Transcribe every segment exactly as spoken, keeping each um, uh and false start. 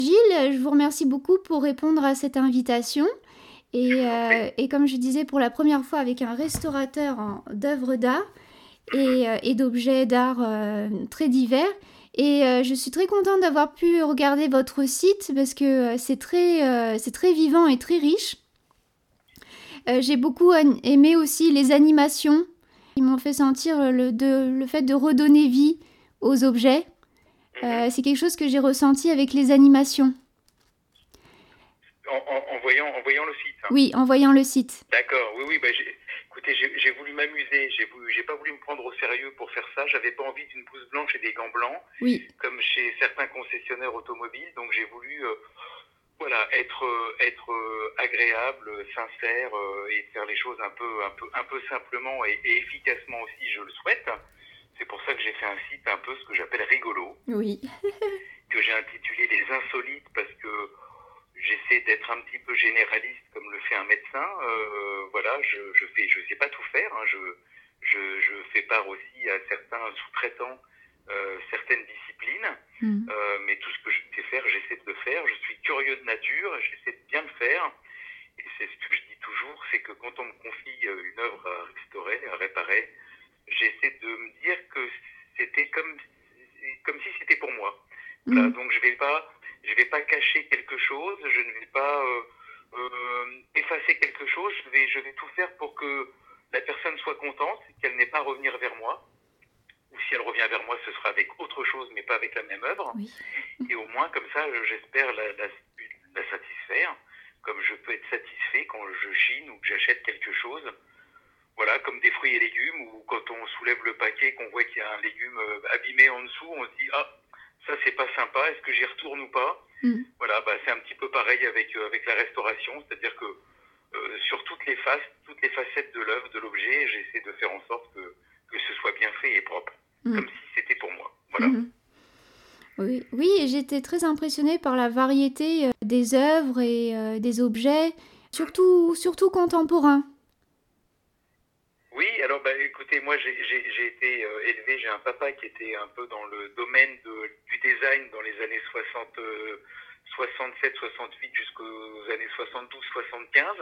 Gilles, je vous remercie beaucoup pour répondre à cette invitation. Et, euh, et comme je disais, pour la première fois avec un restaurateur en, d'œuvres d'art et, euh, et d'objets d'art euh, très divers. Et euh, je suis très contente d'avoir pu regarder votre site parce que euh, c'est très, euh, c'est très vivant et très riche. Euh, j'ai beaucoup an- aimé aussi les animations qui m'ont fait sentir le, de, le fait de redonner vie aux objets. Euh, c'est quelque chose que j'ai ressenti avec les animations. En, en, en voyant, en voyant le site. Hein. Oui, en voyant le site. D'accord, oui, oui. Bah, j'ai, écoutez, j'ai, j'ai voulu m'amuser. J'ai, voulu, j'ai pas voulu me prendre au sérieux pour faire ça. J'avais pas envie d'une blouse blanche et des gants blancs, oui. comme chez certains concessionnaires automobiles. Donc j'ai voulu, euh, voilà, être, euh, être euh, agréable, sincère euh, et faire les choses un peu, un peu, un peu simplement et, et efficacement aussi. Je le souhaite. C'est pour ça que j'ai fait un site un peu ce que j'appelle rigolo. Oui. que j'ai intitulé Les Insolites parce que j'essaie d'être un petit peu généraliste comme le fait un médecin. Euh, voilà, je, je fais, je sais pas tout faire. Hein, je, je, je fais part aussi à certains sous-traitants euh, certaines disciplines, mmh. euh, mais tout ce que je sais faire, j'essaie de le faire. Je suis curieux de nature, j'essaie de bien le faire. Et c'est ce que je dis toujours, c'est que quand on me confie une œuvre à restaurer, à réparer, j'essaie de me dire que c'était comme, comme si c'était pour moi. Mmh. Voilà, donc je vais pas, je vais pas cacher quelque chose, je ne vais pas euh, euh, effacer quelque chose, je vais, je vais tout faire pour que la personne soit contente, qu'elle n'ait pas à revenir vers moi. Ou si elle revient vers moi, ce sera avec autre chose, mais pas avec la même œuvre. Oui. Et au moins, comme ça, j'espère la, la, la satisfaire, comme je peux être satisfait quand je chine ou que j'achète quelque chose. Voilà, comme des fruits et légumes, ou quand on soulève le paquet, qu'on voit qu'il y a un légume abîmé en dessous, on se dit « Ah, ça c'est pas sympa, est-ce que j'y retourne ou pas ?» mm. Voilà, bah, c'est un petit peu pareil avec, euh, avec la restauration, c'est-à-dire que euh, sur toutes les faces, toutes les facettes de l'œuvre, de l'objet, j'essaie de faire en sorte que, que ce soit bien fait et propre, mm. comme si c'était pour moi. Voilà. Mm-hmm. Oui, oui, et j'étais très impressionnée par la variété euh, des œuvres et euh, des objets, surtout, surtout contemporains. Oui, alors bah, écoutez, moi j'ai, j'ai, j'ai été euh, élevé, j'ai un papa qui était un peu dans le domaine de, du design dans les années soixante, euh, soixante-sept, soixante-huit jusqu'aux années soixante-douze, soixante-quinze.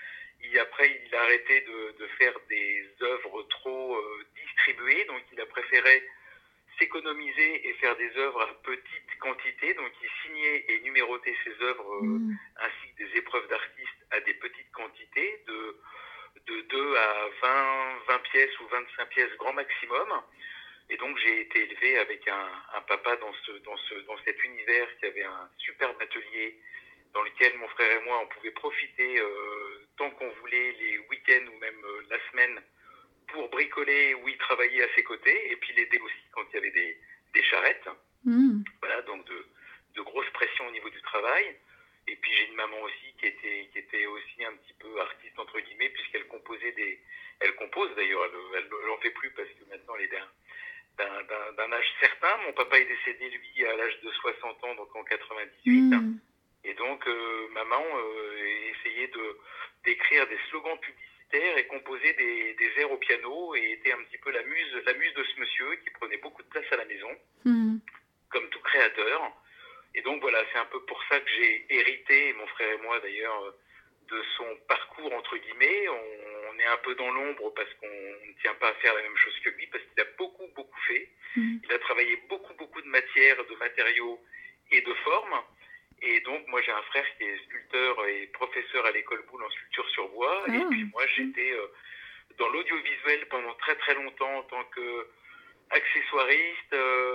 Et après, il a arrêté de, de faire des œuvres trop euh, distribuées, donc il a préféré s'économiser et faire des œuvres à petite quantité. Donc il signait et numérotait ses œuvres euh, mmh. ainsi que des épreuves d'artistes à des petites quantités, de, de deux à vingt, vingt pièces ou vingt-cinq pièces grand maximum. Et donc j'ai été élevé avec un, un papa dans, ce, dans, ce, dans cet univers qui avait un superbe atelier dans lequel mon frère et moi on pouvait profiter euh, tant qu'on voulait les week-ends ou même euh, la semaine pour bricoler ou y travailler à ses côtés et puis l'aider aussi quand il y avait des, des charrettes. Mmh. Voilà, donc de, de grosses pressions au niveau du travail. Et puis j'ai une maman aussi qui était, qui était aussi un petit peu artiste entre guillemets puisqu'elle composait des... Elle compose d'ailleurs, elle ne l'en fait plus parce que maintenant elle est d'un, d'un, d'un, d'un âge certain. Mon papa est décédé lui à l'âge de soixante ans, donc en quatre-vingt-dix-huit. Mmh. Et donc euh, maman euh, essayait de, d'écrire des slogans publicitaires et composer des, des airs au piano et était un petit peu la muse, la muse de ce monsieur qui prenait beaucoup de place à la maison, mmh. comme tout créateur. Et donc voilà, c'est un peu pour ça que j'ai hérité, mon frère et moi d'ailleurs, de son parcours entre guillemets. On, on est un peu dans l'ombre parce qu'on ne tient pas à faire la même chose que lui, parce qu'il a beaucoup beaucoup fait. Mmh. Il a travaillé beaucoup beaucoup de matières, de matériaux et de formes. Et donc moi j'ai un frère qui est sculpteur et professeur à l'école Boulle en sculpture sur bois. Ah. Et puis moi j'étais euh, dans l'audiovisuel pendant très très longtemps en tant que accessoiriste,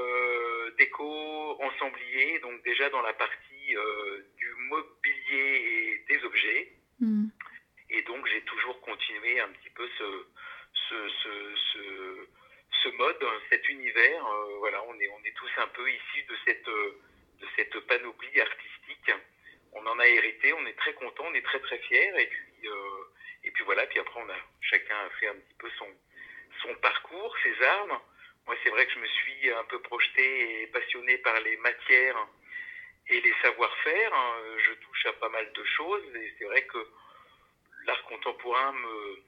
euh, déco, ensemblier, donc déjà dans la partie euh, du mobilier et des objets. Mmh. Et donc j'ai toujours continué un petit peu ce, ce, ce, ce, ce mode, cet univers. Euh, voilà, on est, on est tous un peu issus de cette, de cette panoplie artistique. On en a hérité, on est très content, on est très très fiers. Et puis, euh, et puis voilà, puis après on a chacun a fait un petit peu son, son parcours, ses armes. Moi, c'est vrai que je me suis un peu projeté et passionné par les matières et les savoir-faire. Je touche à pas mal de choses et c'est vrai que l'art contemporain me,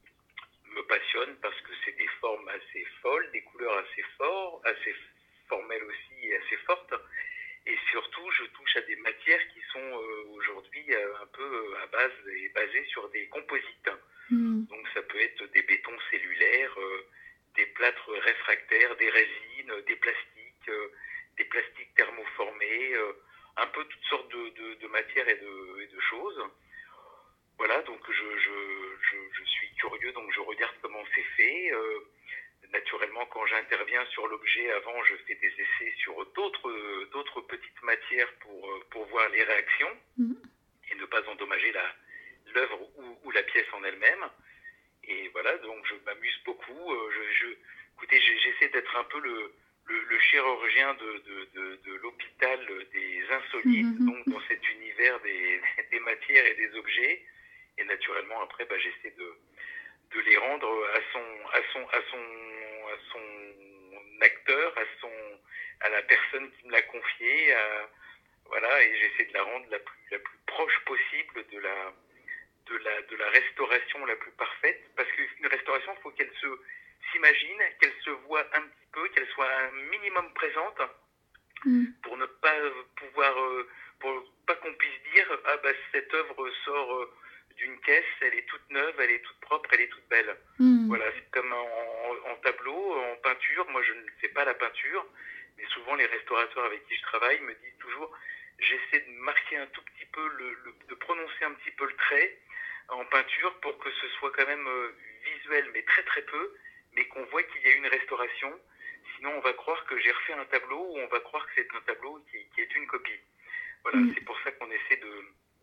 me passionne parce que c'est des formes assez folles, des couleurs assez fortes, assez formelles aussi et assez fortes. Et surtout, je touche à des matières qui sont euh, aujourd'hui euh, un peu euh, à base et basées sur des composites. Mmh. Donc ça peut être des bétons cellulaires, euh, des plâtres réfractaires, des résines, euh, des plastiques, euh, des plastiques thermoformés, euh, un peu toutes sortes de, de, de matières et de, et de choses. Voilà, donc je, je, je, je suis curieux, donc je regarde comment c'est fait. Euh, naturellement, quand j'interviens sur l'objet, avant, je fais des essais sur d'autres, d'autres petites matières pour, pour voir les réactions Mmh. et ne pas endommager la, l'œuvre ou, ou la pièce en elle-même. Et voilà, donc je m'amuse beaucoup. Je, je, écoutez, j'essaie d'être un peu le, le, le chirurgien de, de, de, de l'hôpital des insolites, Mmh. donc dans cet univers des, des matières et des objets. Et naturellement, après, bah, j'essaie de, de les rendre à son, à son, à son, à son acteur, à son, à la personne qui me l'a confié. À, voilà, et j'essaie de la rendre la plus, la plus proche possible de la, de la, de la restauration la plus parfaite. Parce qu'une restauration, il faut qu'elle se, s'imagine, qu'elle se voit un petit peu, qu'elle soit un minimum présente, mmh. pour ne pas pouvoir, pour pas qu'on puisse dire, ah bah cette œuvre sort d'une caisse, elle est toute neuve, elle est toute propre, elle est toute belle. Mmh. Voilà, c'est comme en, en tableau, en peinture. Moi, je ne fais pas la peinture, mais souvent les restaurateurs avec qui je travaille me disent toujours, j'essaie de marquer un tout petit peu, le, le, de prononcer un petit peu le trait en peinture pour que ce soit quand même euh, visuel, mais très très peu, mais qu'on voit qu'il y a une restauration. Sinon, on va croire que j'ai refait un tableau ou on va croire que c'est un tableau qui, qui est une copie. Voilà, mmh. C'est pour ça qu'on essaie de,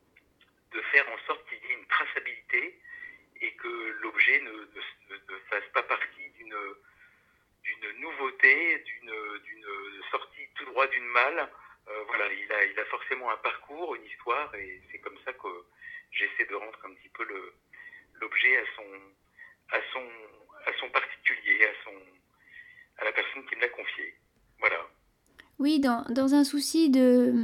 de faire en sorte qu'il y ait une traçabilité et que l'objet ne, ne, ne fasse pas partie d'une, d'une nouveauté, d'une, d'une sortie tout droit d'une malle. Euh, voilà, il a, il a forcément un parcours, une histoire, et c'est comme ça que j'essaie de rendre un petit peu le, l'objet à son, à son, à son particulier, à son, à la personne qui me l'a confié. Voilà. Oui, dans, dans un souci de,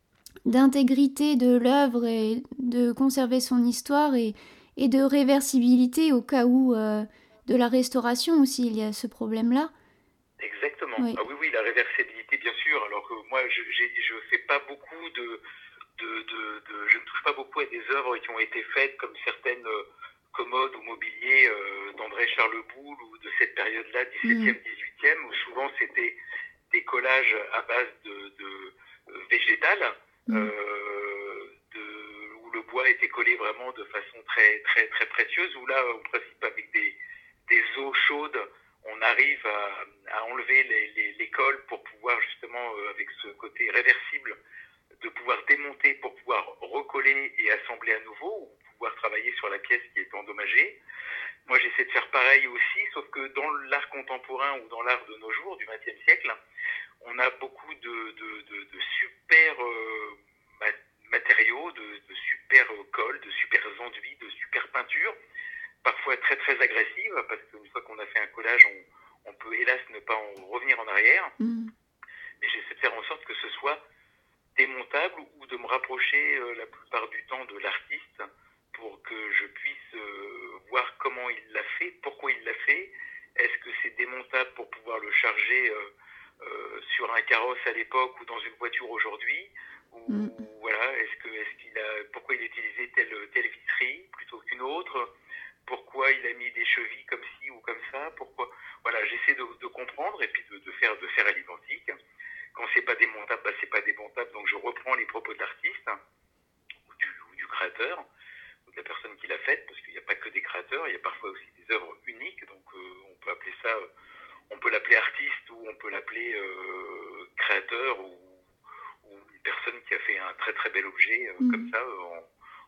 d'intégrité de l'œuvre et de conserver son histoire et, et de réversibilité au cas où euh, de la restauration aussi, il y a ce problème-là. Exactement. Oui. Ah oui, oui, la réversibilité, bien sûr. Alors que moi, je ne fais pas beaucoup de, de, de, de... Je ne touche pas beaucoup à des œuvres qui ont été faites comme certaines euh, commodes ou mobiliers euh, d'André Charleboul ou de cette période-là, dix-septième, dix-huitième, où souvent c'était des collages à base de, de euh, végétal, mmh. euh, de, où le bois était collé vraiment de façon très, très, très précieuse, où là, en principe, avec des, des eaux chaudes, on arrive à, à enlever les, les, les cols pour pouvoir justement, euh, avec ce côté réversible, de pouvoir démonter pour pouvoir recoller et assembler à nouveau, ou pouvoir travailler sur la pièce qui est endommagée. Moi, j'essaie de faire pareil aussi, sauf que dans l'art contemporain ou dans l'art de nos jours, du vingtième siècle, on a beaucoup de, de, de, de super euh, matériaux, de, de super cols, de super enduits, de super peintures, parfois très très agressives, parce qu'une fois qu'on a fait un collage, on, on peut hélas ne pas en revenir en arrière. Mmh. Mais j'essaie de faire en sorte que ce soit démontable ou de me rapprocher euh, la plupart du temps de l'artiste pour que je puisse euh, voir comment il l'a fait, pourquoi il l'a fait. Est-ce que c'est démontable pour pouvoir le charger euh, euh, sur un carrosse à l'époque ou dans une voiture aujourd'hui, ou mmh. voilà, est-ce que est-ce qu'il a, pourquoi il a utilisé telle telle visserie plutôt qu'une autre, pourquoi il a mis des chevilles comme ci ou comme ça, pourquoi, voilà, j'essaie de, de comprendre et puis de, de faire de faire à l'identique. Quand c'est pas démontable, bah c'est pas démontable, donc je reprends les propos de l'artiste ou du, ou du créateur ou de la personne qui l'a faite, parce qu'il n'y a pas que des créateurs, il y a parfois aussi des œuvres uniques, donc euh, on peut appeler ça, euh, on peut l'appeler artiste ou on peut l'appeler euh, créateur ou, ou une personne qui a fait un très très bel objet euh, mmh. comme ça en,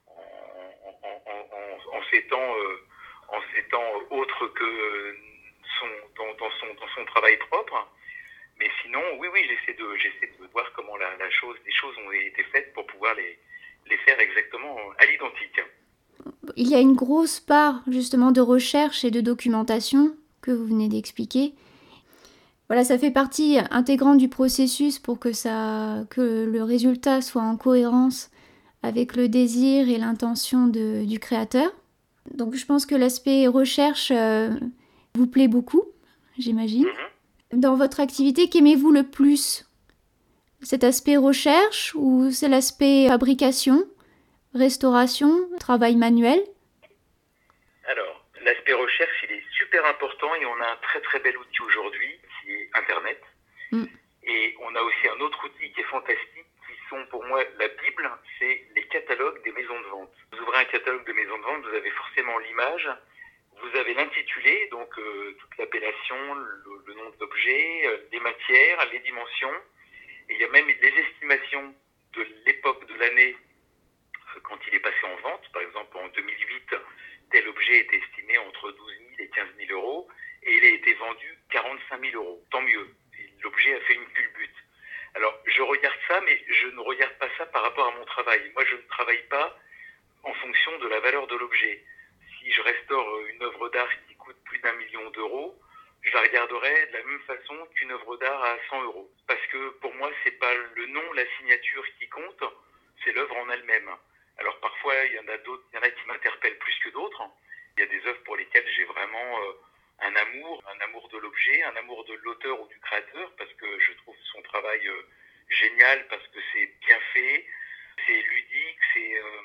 en, en, en, en ces temps, euh, en ces temps autres que son, dans, dans, son, dans son travail propre. Mais sinon, oui, oui, j'essaie de, j'essaie de voir comment la, la chose, les choses ont été faites pour pouvoir les, les faire exactement à l'identique. Il y a une grosse part justement de recherche et de documentation que vous venez d'expliquer. Voilà, ça fait partie intégrante du processus pour que, ça, que le résultat soit en cohérence avec le désir et l'intention de, du créateur. Donc je pense que l'aspect recherche euh, vous plaît beaucoup, j'imagine. Mm-hmm. Dans votre activité, qu'aimez-vous le plus ? cet aspect recherche ou c'est l'aspect fabrication, restauration, travail manuel? Alors, l'aspect recherche, il est super important et on a un très très bel outil aujourd'hui qui est Internet. Mm. Et on a aussi un autre outil qui est fantastique, qui sont pour moi la Bible, c'est les catalogues des maisons de vente. Vous ouvrez un catalogue de maisons de vente, vous avez forcément l'image, vous avez l'intitulé, donc euh, toute l'appellation, le, le nom de l'objet, euh, les matières, les dimensions, et il y a même les estimations de l'époque de l'année euh, quand il est passé en vente. Par exemple, en deux mille huit, tel objet était estimé entre douze mille et quinze mille euros, et il a été vendu quarante-cinq mille euros. Tant mieux, l'objet a fait une culbute. Alors, je regarde ça, mais je ne regarde pas ça par rapport à mon travail. Moi, je ne travaille pas en fonction de la valeur de l'objet. Si je restaure une œuvre d'art qui coûte plus d'un million d'euros, je la regarderai de la même façon qu'une œuvre d'art à cent euros. Parce que pour moi, c'est pas le nom, la signature qui compte, c'est l'œuvre en elle-même. Alors parfois, il y en a d'autres, il y en a qui m'interpellent plus que d'autres. Il y a des œuvres pour lesquelles j'ai vraiment euh, un amour, un amour de l'objet, un amour de l'auteur ou du créateur, parce que je trouve son travail euh, génial, parce que c'est bien fait, c'est ludique, c'est, euh,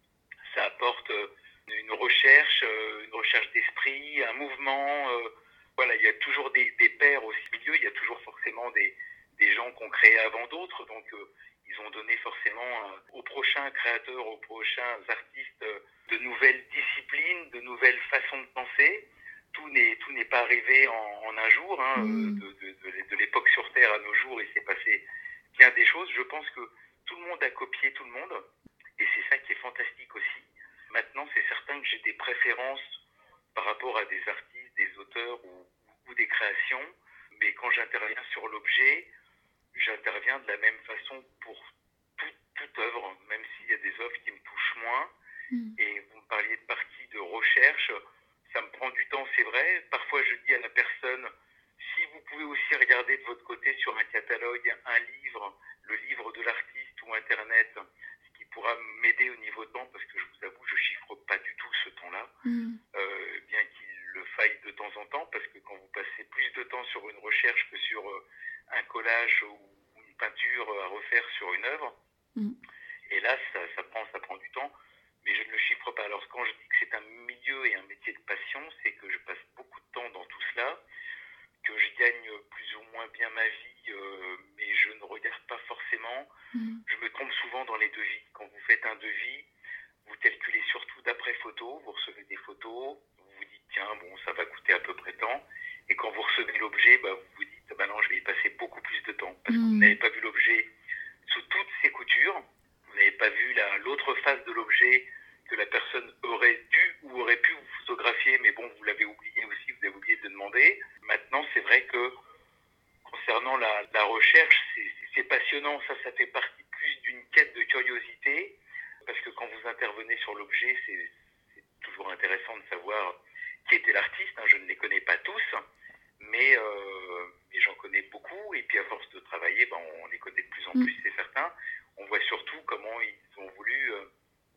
ça apporte euh, une recherche, euh, une recherche d'esprit, un mouvement. Euh, voilà, il y a toujours des, des pairs aussi au milieu, il y a toujours forcément des, des gens qui ont créé avant d'autres, donc euh, ils ont donné forcément euh, aux prochains créateurs, aux prochains artistes euh, de nouvelles disciplines, de nouvelles façons de penser. Tout n'est, tout n'est pas arrivé en, en un jour, hein, mmh. de, de, de, de l'époque sur Terre à nos jours, il s'est passé bien des choses. Je pense que tout le monde a copié tout le monde, et c'est ça qui est fantastique aussi. Maintenant, c'est certain que j'ai des préférences par rapport à des artistes, des auteurs ou, ou des créations, mais quand j'interviens sur l'objet, j'interviens de la même façon pour tout, toute œuvre, même s'il y a des œuvres qui me touchent moins. Mmh. Et vous me parliez de partie de recherche, ça me prend du temps, c'est vrai. Parfois, je dis à la personne, si vous pouvez aussi regarder de votre côté sur un catalogue, un livre, le livre de l'artiste ou Internet, ce qui pourra m'aider au niveau de temps, parce que je vous avoue, je chiffre pas du tout ce temps-là, mmh. euh, bien qu'il le faille de temps en temps, parce que quand vous passez plus de temps sur une recherche que sur euh, un collage ou une peinture à refaire sur une œuvre, mmh. et là, ça, ça, prend, ça prend du temps, mais je ne le chiffre pas. Alors, quand je dis que c'est un milieu et un métier de passion, c'est que je passe beaucoup de temps dans tout cela, que je gagne plus ou moins bien ma vie, euh, mais je ne regarde pas forcément. Mmh. Je me trompe souvent dans les devis. Quand vous faites un devis, vous calculez surtout d'après photo, vous recevez des photos, vous vous dites, tiens, bon, ça va coûter à peu près tant, et quand vous recevez l'objet, bah, vous vous dites, bah non, je vais y passer beaucoup plus de temps, parce mmh. que vous n'avez pas vu l'objet sous toutes ses coutures, vous n'avez pas vu la, l'autre face de l'objet que la personne aurait dû ou aurait pu vous photographier, mais bon, vous l'avez oublié aussi, vous avez oublié de demander. Maintenant, c'est vrai que concernant la, la recherche, c'est, c'est passionnant, ça, ça fait partie plus d'une quête de curiosité, parce que quand vous intervenez sur l'objet, c'est, c'est toujours intéressant de savoir qui était l'artiste. Hein, je ne les connais pas tous, mais, euh, mais j'en connais beaucoup, et puis à force de travailler, ben, on les connaît de plus en plus, c'est certain. On voit surtout comment ils ont voulu euh,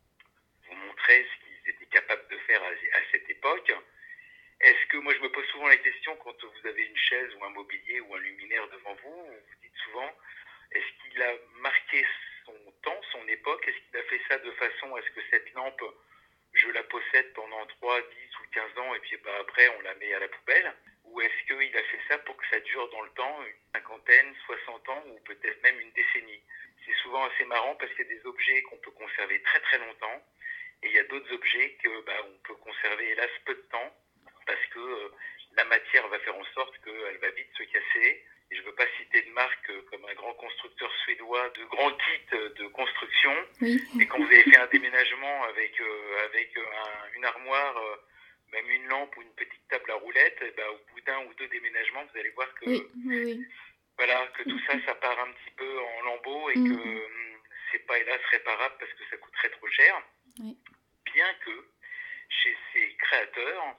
vous montrer ce qu'ils étaient capables de faire à, à cette époque. Est-ce que, moi je me pose souvent la question, quand vous avez une chaise ou un mobilier ou un luminaire devant vous, vous vous dites souvent, est-ce qu'il a marqué son temps, son époque? Est-ce qu'il a fait ça de façon à ce que cette lampe, je la possède pendant trois, dix ou quinze ans, et puis bah, après on la met à la poubelle? Ou est-ce qu'il a fait ça pour que ça dure dans le temps, une cinquantaine, soixante ans, ou peut-être même une décennie? C'est souvent assez marrant, parce qu'il y a des objets qu'on peut conserver très très longtemps, et il y a d'autres objets que bah, on peut conserver hélas peu de temps, parce que euh, la matière va faire en sorte qu'elle va vite se casser. Et je ne veux pas citer de marque euh, comme un grand constructeur suédois de grands kits de construction, oui. Mais quand vous avez fait un déménagement avec, euh, avec un, une armoire, euh, même une lampe ou une petite table à roulettes, et ben, au bout d'un ou deux déménagements, vous allez voir que, oui, oui, oui. Voilà, que tout ça, ça part un petit peu en lambeaux, et mmh. que euh, c'est pas hélas réparable parce que ça coûterait trop cher. Oui. Bien que chez ces créateurs,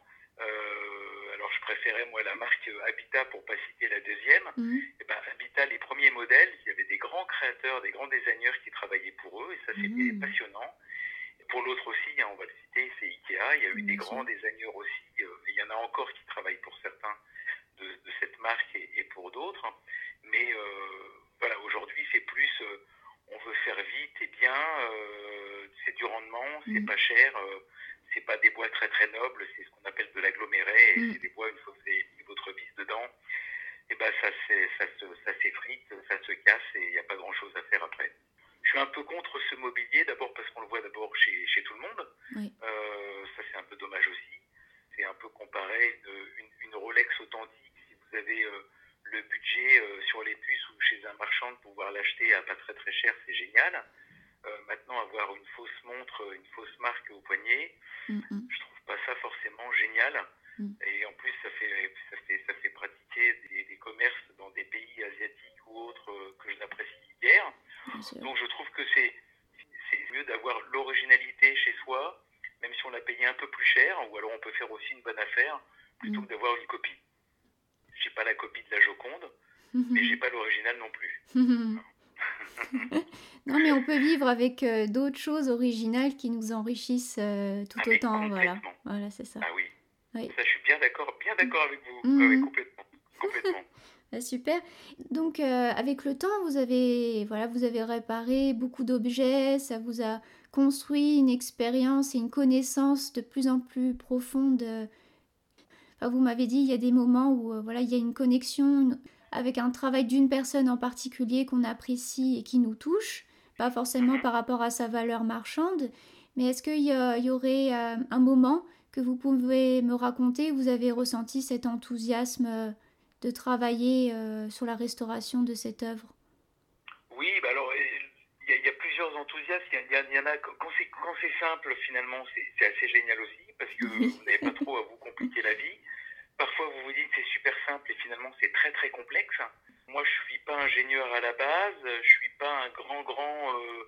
Euh, alors je préférais moi la marque Habitat pour pas citer la deuxième. Mmh. Et ben, Habitat, les premiers modèles, il y avait des grands créateurs, des grands designers qui travaillaient pour eux, et ça c'était mmh. passionnant. Et pour l'autre aussi, hein, on va le citer, c'est Ikea, il y a eu mmh. des grands designers aussi, euh, et il y en a encore qui travaillent pour certains de, de cette marque et, et pour d'autres. Mais euh, voilà, aujourd'hui, c'est plus, euh, on veut faire vite et bien, euh, c'est du rendement, c'est Mm. pas cher, euh, c'est pas des bois très très nobles, c'est ce qu'on appelle de l'aggloméré, et Mm. c'est des bois, une fois que vous avez mis votre vis dedans, et ben ça, c'est, ça, se, ça s'effrite, ça se casse, et il n'y a pas grand chose à faire après. Je suis un peu contre ce mobilier, d'abord parce qu'on le voit d'abord chez, chez tout le monde, Oui. euh, ça c'est un peu dommage aussi, c'est un peu comparé une, une, une Rolex authentique, si vous avez... Euh, le budget euh, sur les puces ou chez un marchand de pouvoir l'acheter à pas très très cher, c'est génial. Euh, maintenant, avoir une fausse montre, une fausse marque au poignet, Mm-mm. je trouve pas ça forcément génial. Mm. Et en plus, ça fait, ça fait, ça fait pratiquer des, des commerces dans des pays asiatiques ou autres euh, que je n'apprécie guère. Donc je trouve que c'est, c'est mieux d'avoir l'originalité chez soi, même si on l'a payé un peu plus cher, ou alors on peut faire aussi une bonne affaire, plutôt mm. que d'avoir une copie. J'ai pas la copie de la Joconde, mais j'ai pas l'original non plus. Non, mais on peut vivre avec euh, d'autres choses originales qui nous enrichissent euh, tout ah, autant. Voilà, voilà, c'est ça. Ah oui. oui. Ça, je suis bien d'accord, bien d'accord avec vous. Mmh. Oui, complètement, complètement. Ah, super. Donc, euh, avec le temps, vous avez, voilà, vous avez réparé beaucoup d'objets. Ça vous a construit une expérience et une connaissance de plus en plus profonde. Enfin, vous m'avez dit, il y a des moments où, euh, voilà, il y a une connexion avec un travail d'une personne en particulier qu'on apprécie et qui nous touche. Pas forcément par rapport à sa valeur marchande, mais est-ce qu'il y, a, il y aurait euh, un moment que vous pouvez me raconter où vous avez ressenti cet enthousiasme euh, de travailler euh, sur la restauration de cette œuvre? Oui, bah alors il y, y a plusieurs enthousiasmes. Il y, y, y en a quand c'est, quand c'est simple, finalement, c'est, c'est assez génial aussi parce que oui. Vous n'avez pas trop à vous compliquer la vie. Parfois, vous vous dites c'est super simple et finalement c'est très très complexe. Moi, je suis pas ingénieur à la base, je suis pas un grand grand euh,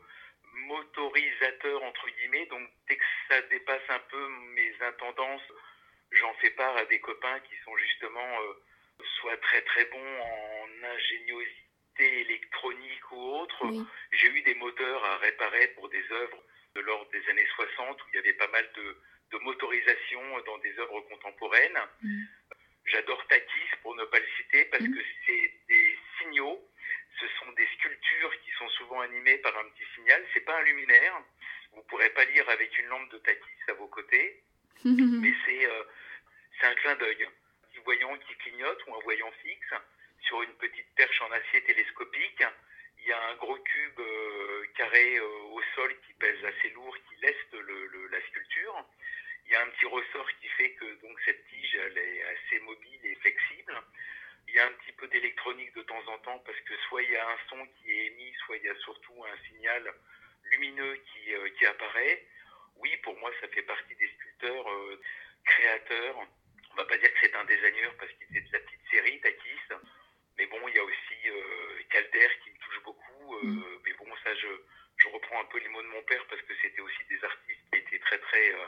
motorisateur entre guillemets. Donc dès que ça dépasse un peu mes intendances, j'en fais part à des copains qui sont justement euh, soit très très bons en ingéniosité électronique ou autre. Oui. J'ai eu des moteurs à réparer pour des œuvres de l'ordre des années soixante où il y avait pas mal de, de motorisation dans des œuvres contemporaines. Mm. J'adore Takis, pour ne pas le citer, parce mm. que c'est des signaux. Ce sont des sculptures qui sont souvent animées par un petit signal. C'est pas un luminaire. Vous ne pourrez pas lire avec une lampe de Takis à vos côtés. Mm-hmm. Mais c'est, euh, c'est un clin d'œil. Un petit voyant qui clignote ou un voyant fixe sur une petite perche en acier télescopique. Il y a un gros cube euh, carré euh, au sol qui pèse assez lourd, qui leste le, le, la sculpture. Il y a un petit ressort qui fait que donc cette tige elle est assez mobile et flexible. Il y a un petit peu d'électronique de temps en temps parce que soit il y a un son qui est émis, soit il y a surtout un signal lumineux qui, euh, qui apparaît. Oui, pour moi, ça fait partie des sculpteurs euh, créateurs. On va pas dire que c'est un designer parce qu'il faisait de la petite série, Takis. Mais bon, il y a aussi euh, Calder qui me touche beaucoup. Euh, mm. Mais bon, ça, je, je reprends un peu les mots de mon père parce que c'était aussi des artistes qui étaient très, très... Euh,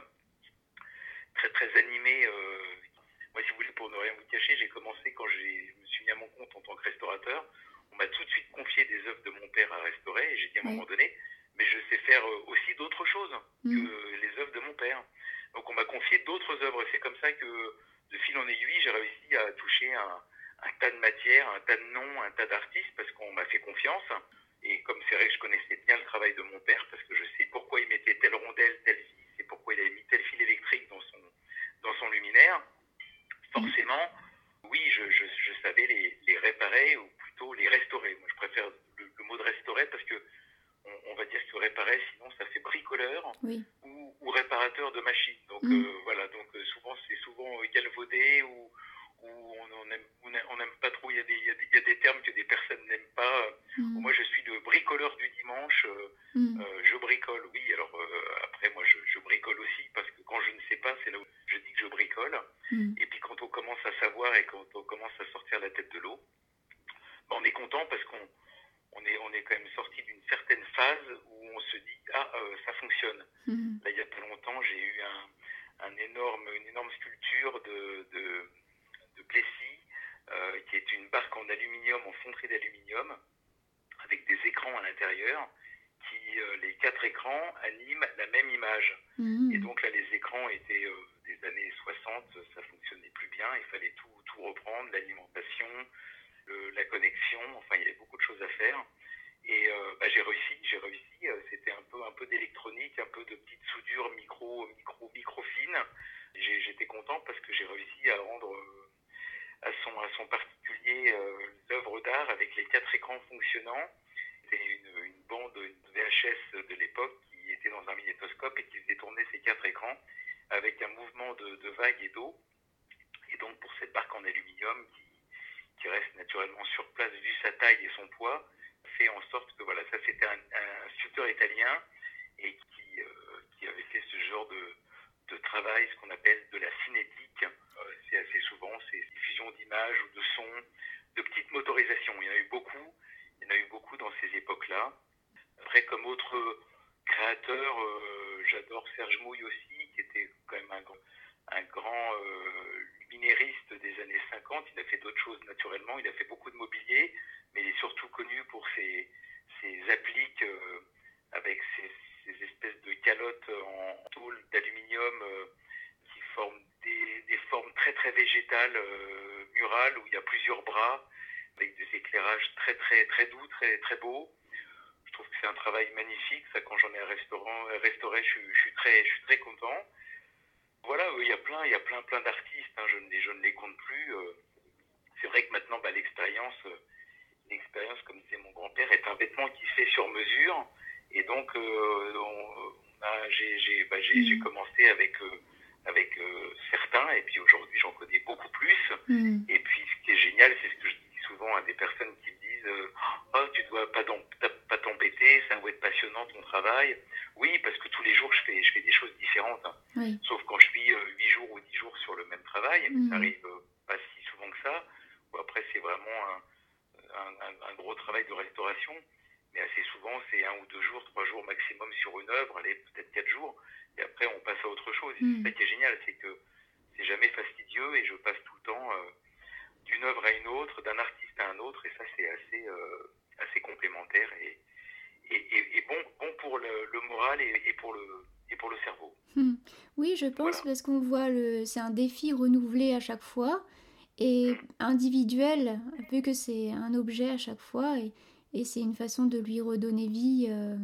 très très animé. Euh, moi, si vous voulez, pour ne rien vous cacher, j'ai commencé quand j'ai, je me suis mis à mon compte en tant que restaurateur. On m'a tout de suite confié des œuvres de mon père à restaurer et j'ai dit à un oui. moment donné, mais je sais faire aussi d'autres choses mmh. que les œuvres de mon père. Donc on m'a confié d'autres œuvres. C'est comme ça que, de fil en aiguille, j'ai réussi à toucher un, un tas de matières, un tas de noms, un tas d'artistes parce qu'on m'a fait confiance. Et comme c'est vrai que je connaissais bien le travail de mon père parce que je sais pourquoi il mettait telle rondelle, telle vis, et pourquoi il avait mis tel fil électrique dans son dans son luminaire, forcément, oui, je, je, je savais les, les réparer ou plutôt les restaurer. Moi, je préfère le, le mot de restaurer parce que on, on va dire que réparer, sinon ça fait bricoleur oui. ou, ou réparateur de machines. Donc mmh. euh, voilà, donc euh, souvent c'est souvent euh, galvaudé ou, ou on n'aime on aime pas trop. Il y, a des, il, y a des, il y a des termes que des personnes n'aiment pas. Mmh. Moi, je suis le bricoleur du dimanche. Euh, mmh. euh, je bricole, oui. Alors euh, après, moi, je, je bricole aussi parce que quand je ne sais pas, c'est là où je dis que je bricole. Mmh. Et puis quand on commence à savoir et quand on commence à sortir la tête de l'eau, ben, on est content parce qu'on on est, on est quand même sorti d'une certaine phase où on se dit ah euh, ça fonctionne. Mmh. Là, il y a pas longtemps, j'ai eu un, un énorme, une énorme sculpture de, de, de Plessis, euh, qui est une barque en aluminium, en fonderie d'aluminium, avec des écrans à l'intérieur. Qui, euh, les quatre écrans animent la même image. Mmh. Et donc là, les écrans étaient euh, des années soixante, ça fonctionnait plus bien, il fallait tout, tout reprendre, l'alimentation, le, la connexion, enfin il y avait beaucoup de choses à faire. Et euh, bah, j'ai réussi, j'ai réussi. C'était un peu, un peu d'électronique, un peu de petites soudures micro, micro, micro fines. J'ai, j'étais content parce que j'ai réussi à rendre euh, à son, à son particulier euh, l'œuvre d'art avec les quatre écrans fonctionnants. C'était une, une bande, une V H S de l'époque qui était dans un magnétoscope et qui faisait tourner ces quatre écrans avec un mouvement de, de vagues et d'eau. Et donc pour cette barque en aluminium qui, qui reste naturellement sur place vu sa taille et son poids, fait en sorte que voilà, ça c'était un, un sculpteur italien et qui, euh, qui avait fait ce genre de, de travail, ce qu'on appelle de la cinétique. Euh, c'est assez souvent ces diffusions d'images ou de sons, de petites motorisations. Il y en a eu beaucoup, il y en a eu beaucoup dans ces époques-là. Après, comme autre créateur, euh, j'adore Serge Mouille aussi, qui était quand même un, un grand euh, luminériste des années cinquante. Il a fait d'autres choses naturellement, il a fait beaucoup de mobilier, mais il est surtout connu pour ses, ses appliques euh, avec ses, ces espèces de calottes en tôle d'aluminium euh, qui forment des, des formes très très végétales, euh, murales, où il y a plusieurs bras, avec des éclairages très très très doux, très très beaux. Je trouve que c'est un travail magnifique. Ça, quand j'en ai un restaurant, restauré, je, je suis très, je suis très content. Voilà, il y a plein, il y a plein, plein d'artistes. Hein, je, ne, je ne les compte plus. Euh, c'est vrai que maintenant, bah, l'expérience, euh, l'expérience, comme disait mon grand-père, est un vêtement qui se fait sur mesure. Et donc, euh, on, on a, j'ai, j'ai, bah, j'ai, mmh. j'ai commencé avec, euh, avec euh, certains, et puis aujourd'hui, j'en connais beaucoup plus. Mmh. Et puis, ce qui est génial, c'est ce que je dis souvent à des personnes qui me disent euh, « Oh, tu dois pas, pas t'embêter, ça doit être passionnant ton travail. » Oui, parce que tous les jours, je fais, je fais des choses différentes. Hein. Oui. Sauf quand je suis huit euh, jours ou dix jours sur le même travail, mmh. ça arrive euh, pas si souvent que ça. Ou après, c'est vraiment un, un, un, un gros travail de restauration. Mais assez souvent, c'est un ou deux jours, trois jours maximum sur une œuvre, allez, peut-être quatre jours. Et après, on passe à autre chose. Et mmh. c'est ça qui est génial, c'est que c'est jamais fastidieux et je passe tout le temps euh, d'une œuvre à une autre, d'un artiste à un autre. Et ça, c'est assez, euh, assez complémentaire et, et, et, et bon, bon pour le, le moral et, et, pour le, et pour le cerveau. Mmh. Oui, je pense, voilà. Parce qu'on voit, le, c'est un défi renouvelé à chaque fois et mmh. individuel, vu que c'est un objet à chaque fois. Et, et c'est une façon de lui redonner vie. Euh,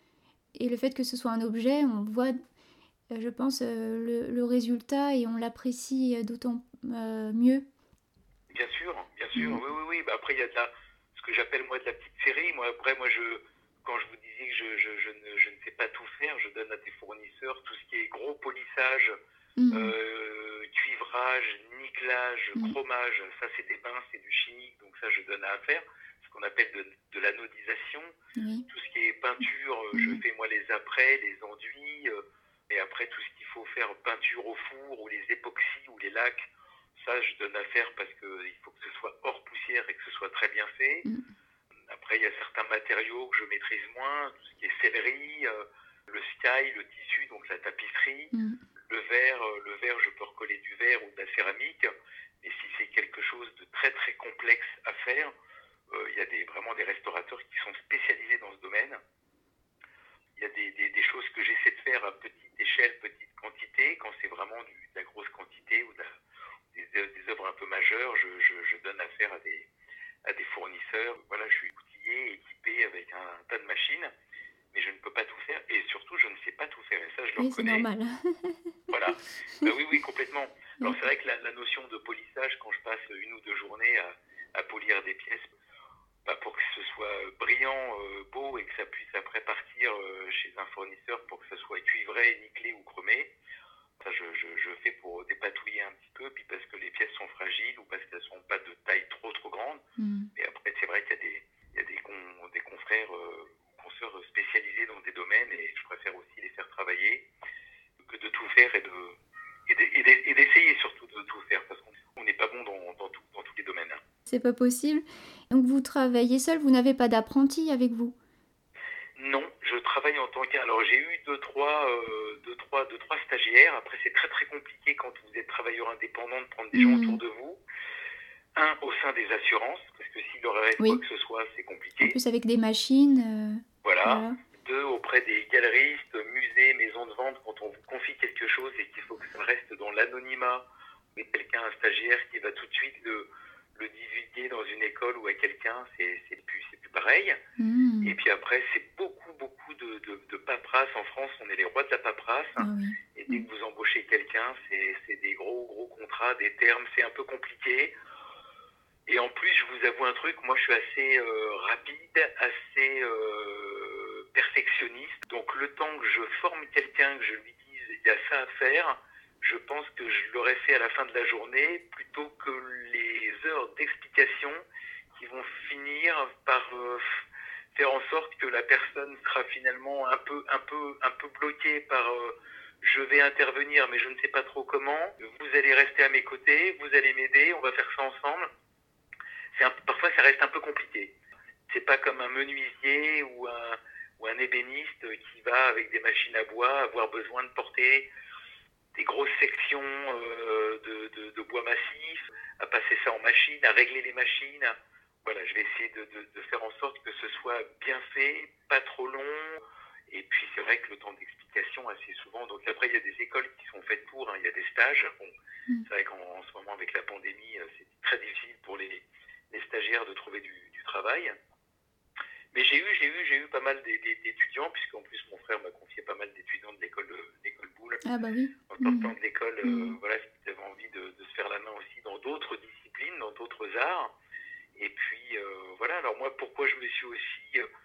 et le fait que ce soit un objet, on voit, euh, je pense, euh, le, le résultat et on l'apprécie d'autant euh, mieux. Bien sûr, bien sûr, mmh. oui, oui, oui. Bah après, il y a de la, ce que j'appelle moi de la petite série. Moi, après, moi, je, quand je vous disais que je, je, je, ne, je ne sais pas tout faire, je donne à des fournisseurs tout ce qui est gros polissage, mmh. euh, cuivrage, nickelage, mmh. chromage. Ça, c'est des bains, c'est du chimique, donc ça, je donne à faire. Ce qu'on appelle de, de l'anodisation. Mmh. Tout ce qui est peinture, mmh. je fais moi les apprêts, les enduits. Euh, et après, tout ce qu'il faut faire, peinture au four, ou les époxys, ou les lacs. Ça, je donne à faire parce qu'il faut que ce soit hors poussière et que ce soit très bien fait. Mmh. Après, il y a certains matériaux que je maîtrise moins, tout ce qui est sellerie, euh, le sky, le tissu, donc la tapisserie, mmh. le verre, euh, le verre, je peux recoller du verre ou de la céramique. Et si c'est quelque chose de très très complexe à faire, euh, il y a des, vraiment des restaurateurs qui sont spécialisés dans ce domaine. Il y a des, des, des choses que j'essaie de faire à petite échelle, petite quantité, quand c'est vraiment du, de la grosse quantité ou de la, Des, des œuvres un peu majeures, je, je, je donne affaire à des, à des fournisseurs. Voilà, je suis outillé, équipé avec un, un tas de machines, mais je ne peux pas tout faire et surtout, je ne sais pas tout faire. Et ça, je le oui, reconnais. C'est normal. Voilà. Ben oui, oui, complètement. Alors, c'est vrai que la, la notion de polissage, quand je passe une ou deux journées à, à polir des pièces, bah, pour que ce soit brillant, euh, beau et que ça puisse après partir euh, chez un fournisseur pour que ça soit cuivré, nickelé ou chromé, ça, je, je, je fais pour dépatouiller un petit peu, puis parce que les pièces sont fragiles ou parce qu'elles ne sont pas de taille trop trop grande. Mm. Et après, c'est vrai qu'il y a des, il y a des, con, des confrères, euh, consoeurs spécialisés dans des domaines et je préfère aussi les faire travailler que de tout faire et, de, et, de, et, de, et d'essayer surtout de tout faire parce qu'on n'est pas bon dans, dans, tout, dans tous les domaines. Hein. C'est pas possible. Donc vous travaillez seul, vous n'avez pas d'apprenti avec vous? Non, je travaille en tant qu'un. Alors j'ai eu deux trois, euh, deux, trois, deux, trois stagiaires. Après c'est très très compliqué quand vous êtes travailleur indépendant de prendre des mmh. gens autour de vous. Un, au sein des assurances, parce que s'il leur arrive oui. quoi que ce soit, c'est compliqué. En plus avec des machines. Euh... Voilà. voilà. Deux, auprès des galeristes, musées, maisons de vente, quand on vous confie quelque chose et qu'il faut que ça reste dans l'anonymat, mais quelqu'un, un stagiaire qui va tout de suite le, le divulguer dans une école ou à quelqu'un, c'est, c'est, plus, c'est plus pareil. Mmh. Et puis après, c'est beaucoup, beaucoup de, de, de paperasse. En France, on est les rois de la paperasse. Ah oui. Et dès que vous embauchez quelqu'un, c'est, c'est des gros, gros contrats, des termes, c'est un peu compliqué. Et en plus, je vous avoue un truc, moi je suis assez euh, rapide, assez euh, perfectionniste. Donc le temps que je forme quelqu'un, que je lui dise il y a ça à faire, je pense que je l'aurais fait à la fin de la journée plutôt que les heures d'explication qui vont finir par euh, faire en sorte que la personne sera finalement un peu, un peu, un peu bloquée par euh, je vais intervenir mais je ne sais pas trop comment. Vous allez rester à mes côtés, vous allez m'aider, on va faire ça ensemble. C'est un, parfois ça reste un peu compliqué. C'est pas comme un menuisier ou un, ou un ébéniste qui va avec des machines à bois avoir besoin de porter des grosses sections euh, de, de, de bois massif, à passer ça en machine, à régler les machines. Voilà, je vais essayer de, de, de faire en sorte que ce soit bien fait, pas trop long. Et puis c'est vrai que le temps d'explication assez souvent. Donc après il y a des écoles qui sont faites pour, hein, il y a des stages. Bon, Mmh. c'est vrai qu'en en ce moment avec la pandémie, c'est très difficile pour les, les stagiaires de trouver du, du travail. Mais j'ai eu, j'ai eu, j'ai eu pas mal d'étudiants, puisqu'en plus mon frère m'a confié pas mal d'étudiants de l'école, de l'école Boulle. Ah bah oui. En sortant Mmh. de l'école, euh, Mmh. voilà, ils avaient envie de, de se faire la main aussi dans d'autres disciplines, dans d'autres arts. Et puis euh, voilà, alors moi pourquoi je me suis aussi euh,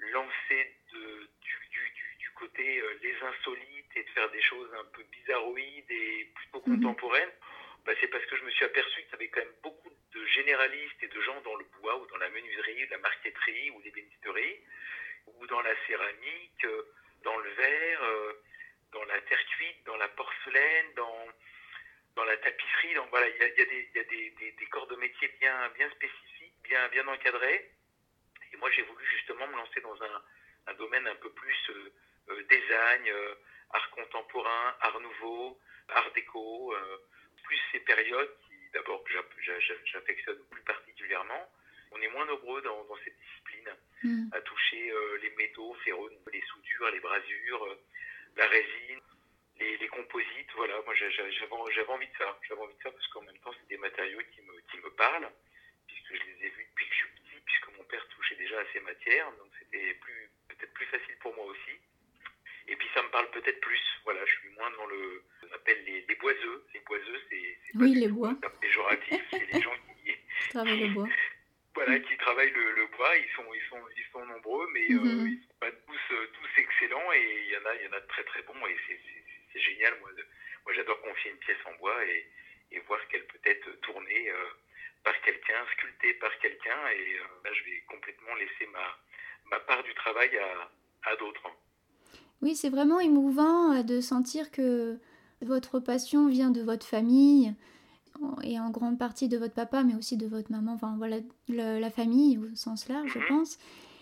lancé de, du, du, du, du côté euh, les insolites et de faire des choses un peu bizarroïdes et plutôt Mmh. contemporaines, bah, c'est parce que je me suis aperçu qu'il y avait quand même beaucoup de généralistes et de gens dans le bois ou dans la menuiserie, la marqueterie ou l'ébénisterie, ou dans la céramique, euh, dans le verre, euh, dans la terre cuite, dans la porcelaine, dans, dans la tapisserie. Donc voilà, il y a, y a, des, y a des, des, des corps de métier bien, bien spécifiques, bien, bien encadrés. Et moi, j'ai voulu justement me lancer dans un, un domaine un peu plus euh, euh, design, euh, art contemporain, art nouveau, art déco, euh, plus ces périodes qui, d'abord, que j'affectionne plus particulièrement. On est moins nombreux dans, dans cette discipline Mmh. à toucher euh, les métaux, ferreux, les soudures, les brasures, euh, la résine, les, les composites. Voilà, moi j'avais, j'avais envie de ça. J'avais envie de ça parce qu'en même temps, c'est des matériaux qui me, qui me parlent, puisque je les ai vus depuis que je suis petit, puisque mon père touchait déjà à ces matières, donc c'était plus, peut-être plus facile pour moi aussi. Et puis ça me parle peut-être plus. Voilà, je suis moins dans le, on appelle les, les boiseux. Les boiseux, c'est, c'est pas Oui, du les tout bois. un terme péjoratif. C'est les gens qui, Travaille qui le bois. voilà, qui travaillent le, le bois. Ils sont, ils sont, ils sont nombreux, mais euh, Mmh. ils sont pas tous, euh, tous excellents. Et il y en a, il y en a de très très bons. Et c'est, c'est, c'est génial. Moi, de, moi, j'adore confier une pièce en bois et, et voir qu'elle peut être tournée euh, par quelqu'un, sculptée par quelqu'un. Et euh, là, je vais complètement laisser ma, ma part du travail à, à d'autres. Oui, c'est vraiment émouvant euh, de sentir que votre passion vient de votre famille en- et en grande partie de votre papa, mais aussi de votre maman, enfin voilà, le- la famille au sens large, je Mhm. pense.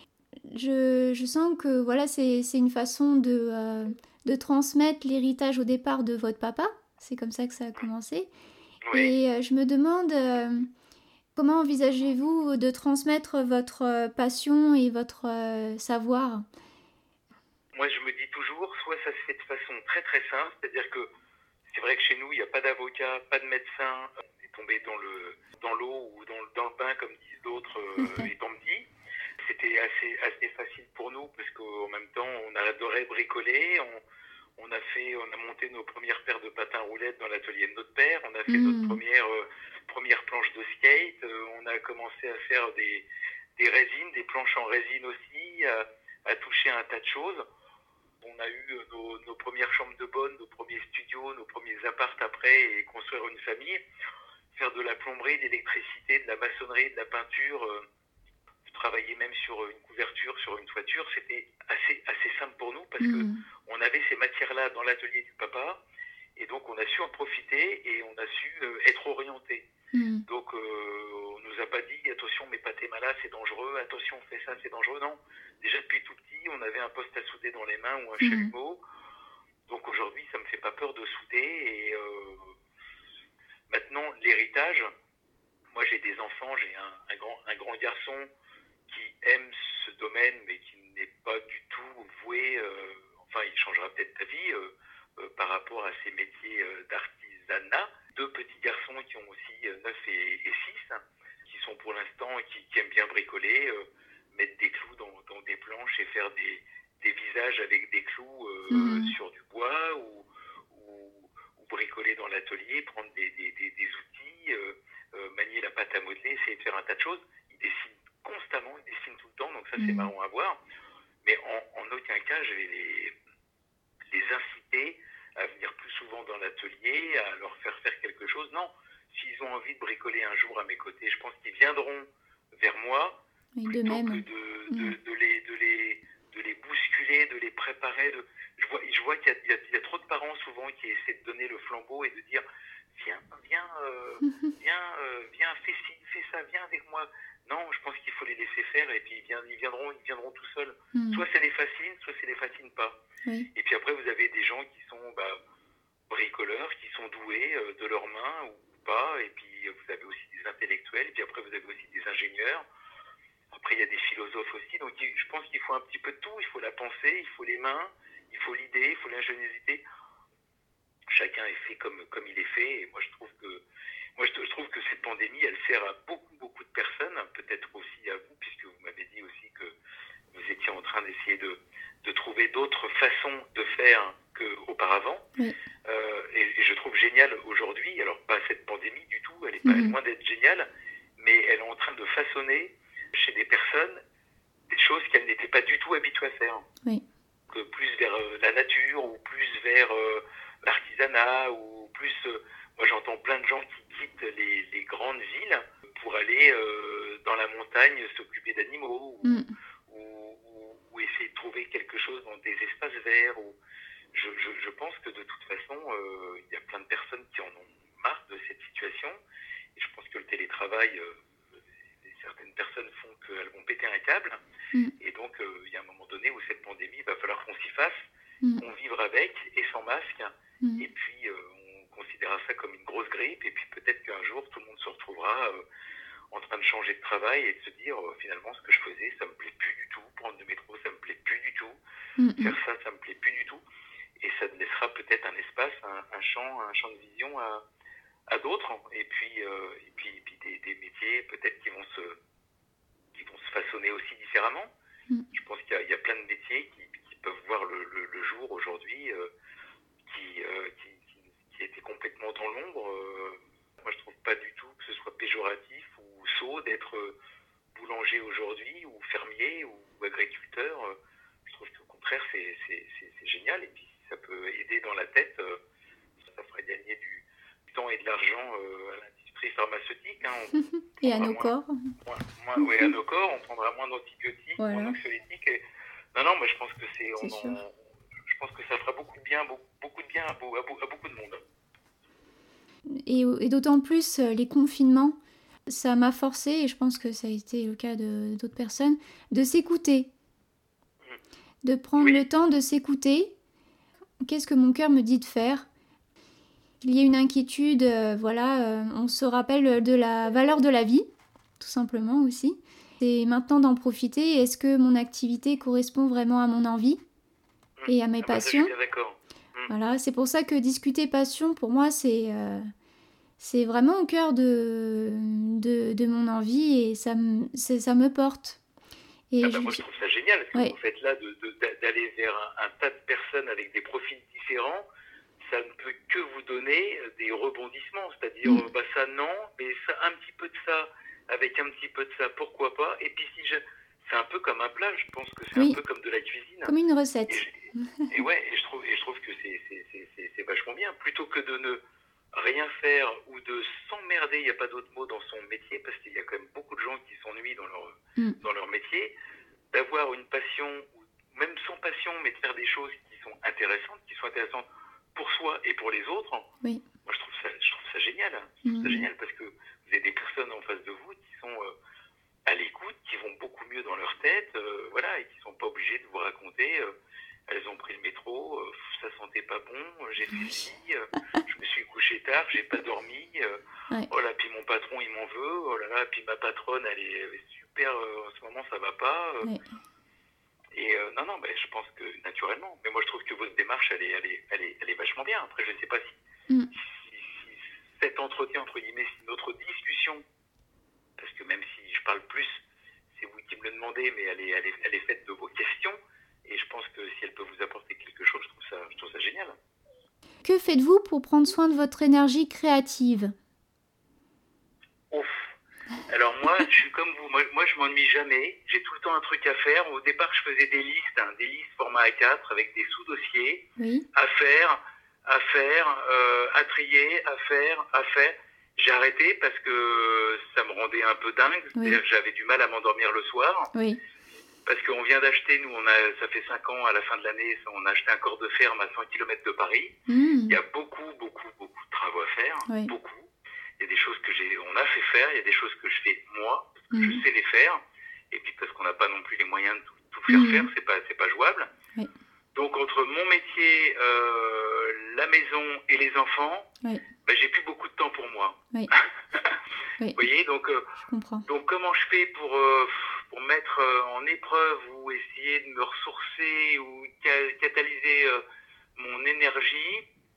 Je, je sens que voilà, c'est, c'est une façon de, euh, de transmettre l'héritage au départ de votre papa. C'est comme ça que ça a commencé. Oui. Et euh, je me demande euh, comment envisagez-vous de transmettre votre euh, passion et votre euh, savoir? Moi, je me dis toujours, soit ça se fait de façon très très simple, c'est-à-dire que c'est vrai que chez nous, il n'y a pas d'avocat, pas de médecin. On est tombé dans le dans l'eau ou dans, dans le bain, comme disent d'autres, euh, étant petit. C'était assez assez facile pour nous parce qu'en même temps, on adorait bricoler. On, on a fait, on a monté nos premières paires de patins roulettes dans l'atelier de notre père. On a fait notre Mmh. première euh, première planche de skate. Euh, on a commencé à faire des des résines, des planches en résine aussi, à, à toucher à un tas de choses. On a eu nos, nos premières chambres de bonne, nos premiers studios, nos premiers apparts après et construire une famille. Faire de la plomberie, de l'électricité, de la maçonnerie, de la peinture, euh, travailler même sur une couverture, sur une toiture, c'était assez, assez simple pour nous parce que Mmh. on avait ces matières-là dans l'atelier du papa et donc on a su en profiter et on a su euh, être orienté. Mmh. Donc euh, on nous a pas dit attention mais pas tes malades c'est dangereux, attention fais ça c'est dangereux, non. Déjà depuis tout petit on avait un poste à souder dans les mains ou un Mmh. chalumeau. Donc aujourd'hui ça me fait pas peur de souder et euh, maintenant l'héritage, moi j'ai des enfants, j'ai un, un, grand, un grand garçon qui aime ce domaine mais qui n'est pas du tout voué, euh, enfin il changera peut-être d'avis euh, euh, par rapport à ces métiers euh, d'artisanat. Deux petits garçons qui ont aussi euh, neuf et, et six sont pour l'instant, qui, qui aiment bien bricoler, euh, mettre des clous dans, dans des planches et faire des, des visages avec des clous euh, mmh. sur du bois ou, ou, ou bricoler dans l'atelier, prendre des, des, des, des outils, euh, euh, manier la pâte à modeler, essayer de faire un tas de choses. Ils dessinent constamment, ils dessinent tout le temps, donc ça mmh. c'est marrant à voir. Mais en, en aucun cas, je vais les, les inciter à venir plus souvent dans l'atelier, à leur faire faire quelque chose. Non, s'ils ont envie de bricoler un jour à mes côtés, je pense qu'ils viendront vers moi oui, plutôt de même. que de, de, de, les, de, les, de les bousculer, de les préparer. De... Je vois, je vois qu'il y a, il y, a, il y a trop de parents souvent qui essaient de donner le flambeau et de dire « Viens, viens, euh, viens, euh, viens, fais ci, fais ça, viens avec moi ». Non, je pense qu'il faut les laisser faire et puis ils, viendront, ils, viendront, ils viendront tout seuls. Mmh. Soit ça les fascine, soit ça les fascine pas. Oui. Et puis après, vous avez des gens qui sont bah, bricoleurs, qui sont doués euh, de leurs mains ou pas. Et puis vous avez aussi des intellectuels. Et puis après, vous avez aussi des ingénieurs. Après, il y a des philosophes aussi. Donc je pense qu'il faut un petit peu de tout. Il faut la pensée, il faut les mains, il faut l'idée, il faut l'ingéniosité. Chacun est fait comme, comme il est fait. Et moi, je trouve que Moi, je trouve que cette pandémie, elle sert à beaucoup, beaucoup de personnes, peut-être aussi à vous, puisque vous m'avez dit aussi que vous étiez en train d'essayer de, de trouver d'autres façons de faire qu'auparavant. Oui. Euh, et, et je trouve génial aujourd'hui, alors pas cette pandémie du tout, elle est pas mm-hmm. loin d'être géniale, mais elle est en train de façonner chez des personnes des choses qu'elles n'étaient pas du tout habituées à faire. Oui. Que plus vers euh, la nature, ou plus vers euh, l'artisanat, ou plus... Euh, Moi, j'entends plein de gens qui quittent les, les grandes villes pour aller euh, dans la montagne s'occuper d'animaux ou, mm. ou, ou, ou essayer de trouver quelque chose dans des espaces verts. Ou... Je, je, je pense que de toute façon, il euh, y a plein de personnes qui en ont marre de cette situation. Et je pense que le télétravail, euh, certaines personnes font qu'elles vont péter un câble. Mm. Et donc, il euh, y a un moment donné où cette pandémie, il va falloir qu'on s'y fasse, mm. qu'on vive avec et sans masque. Mm. Et puis, euh, considérera ça comme une grosse grippe et puis peut-être qu'un jour tout le monde se retrouvera euh, en train de changer de travail et de se dire euh, finalement ce que je faisais ça me plaît plus du tout, prendre le métro ça me plaît plus du tout, mm-hmm. faire ça ça me plaît plus du tout et ça laissera peut-être un espace, un, un champ un champ de vision à, à d'autres et puis, euh, et puis, et puis des, des métiers peut-être qui vont se qui vont se façonner aussi différemment. Mm. Je pense qu'il y a, il y a plein de métiers qui, qui peuvent voir le, le, le jour aujourd'hui euh, qui, euh, qui qui était complètement dans l'ombre. Euh, moi, je trouve pas du tout que ce soit péjoratif ou sot d'être euh, boulanger aujourd'hui, ou fermier, ou, ou agriculteur. Euh, je trouve qu'au contraire, c'est, c'est, c'est, c'est génial. Et puis, si ça peut aider dans la tête, euh, ça ferait gagner du, du temps et de l'argent euh, à l'industrie pharmaceutique. Hein. Et à nos moins, corps. Moins, moins, oui, à nos corps. On prendra moins d'antibiotiques, voilà. moins d'anxiolytiques. Et... Non, non, moi, je pense que c'est... c'est on, on, je pense que ça fera beaucoup de bien, beaucoup, beaucoup de bien à, à, à beaucoup de monde. Et, et d'autant plus, les confinements, ça m'a forcé, et je pense que ça a été le cas de, d'autres personnes, de s'écouter. De prendre oui. le temps de s'écouter. Qu'est-ce que mon cœur me dit de faire ? Il y a une inquiétude, euh, voilà, euh, on se rappelle de la valeur de la vie, tout simplement aussi. C'est maintenant d'en profiter. Est-ce que mon activité correspond vraiment à mon envie ? Et à mes ah passions. Bah, d'accord. Mmh. Voilà, c'est pour ça que discuter passion, pour moi, c'est, euh, c'est vraiment au cœur de, de, de mon envie et ça, me, c'est, ça me porte. Et ah bah je... Moi, je trouve ça génial ce que ouais. vous faites là, de, de, d'aller vers un, un tas de personnes avec des profils différents. Ça ne peut que vous donner des rebondissements. C'est-à-dire, mmh. bah, ça, non, mais ça, un petit peu de ça, avec un petit peu de ça, pourquoi pas. Et puis, si je... c'est un peu comme un plat, je pense que c'est oui. un peu comme de la cuisine. Comme une recette. Et, et ouais, et je trouve, et je trouve que c'est, c'est, c'est, c'est, c'est vachement bien. Plutôt que de ne rien faire ou de s'emmerder, il n'y a pas d'autre mot dans son métier, parce qu'il y a quand même beaucoup de gens qui s'ennuient dans leur, mm. dans leur métier, d'avoir une passion, ou même sans passion, mais de faire des choses qui sont intéressantes, qui sont intéressantes pour soi et pour les autres. Oui. Moi, je trouve ça, je trouve ça génial. Je trouve mm. ça génial parce que vous avez des personnes en face de vous qui sont... Euh, à l'écoute, qui vont beaucoup mieux dans leur tête, euh, voilà, et qui sont pas obligés de vous raconter, euh, elles ont pris le métro, euh, ça sentait pas bon, j'ai fait ci, euh, je me suis couché tard, j'ai pas dormi, euh, ouais. oh là, puis mon patron il m'en veut, oh là là, puis ma patronne elle est, elle est super, euh, en ce moment ça va pas, euh, ouais. et euh, non, non, ben, je pense que naturellement, mais moi je trouve que votre démarche elle est, elle est, elle est, elle est vachement bien. Après, je sais pas si, mm. si, si cet entretien, entre guillemets, si notre discussion, parce que même si je parle plus, c'est vous qui me le demandez, mais elle est, elle est, elle est faite de vos questions. Et je pense que si elle peut vous apporter quelque chose, je trouve ça, je trouve ça génial. Que faites-vous pour prendre soin de votre énergie créative ? Ouf. Alors moi, je suis comme vous. Moi, moi, je m'ennuie jamais. J'ai tout le temps un truc à faire. Au départ, je faisais des listes, hein, des listes format A quatre avec des sous-dossiers Oui. à faire, à faire, euh, à trier, à faire, à faire. J'ai arrêté parce que ça me rendait un peu dingue. Oui. C'est-à-dire que j'avais du mal à m'endormir le soir. Oui. Parce qu'on vient d'acheter, nous, on a, ça fait cinq ans, à la fin de l'année, on a acheté un corps de ferme à cent kilomètres de Paris. Mmh. Il y a beaucoup, beaucoup, beaucoup de travaux à faire. Oui. Beaucoup. Il y a des choses que j'ai, on a fait faire, il y a des choses que je fais moi, parce que Mmh. je sais les faire. Et puis parce qu'on n'a pas non plus les moyens de tout, tout faire Mmh. faire, c'est pas, c'est pas jouable. Oui. Donc entre mon métier, euh, la maison et les enfants, Oui. ben, j'ai plus beaucoup de temps pour moi. Oui. Oui. Vous voyez, donc, euh, Je comprends. donc comment je fais pour, euh, pour mettre euh, en épreuve ou essayer de me ressourcer ou ca- catalyser euh, mon énergie,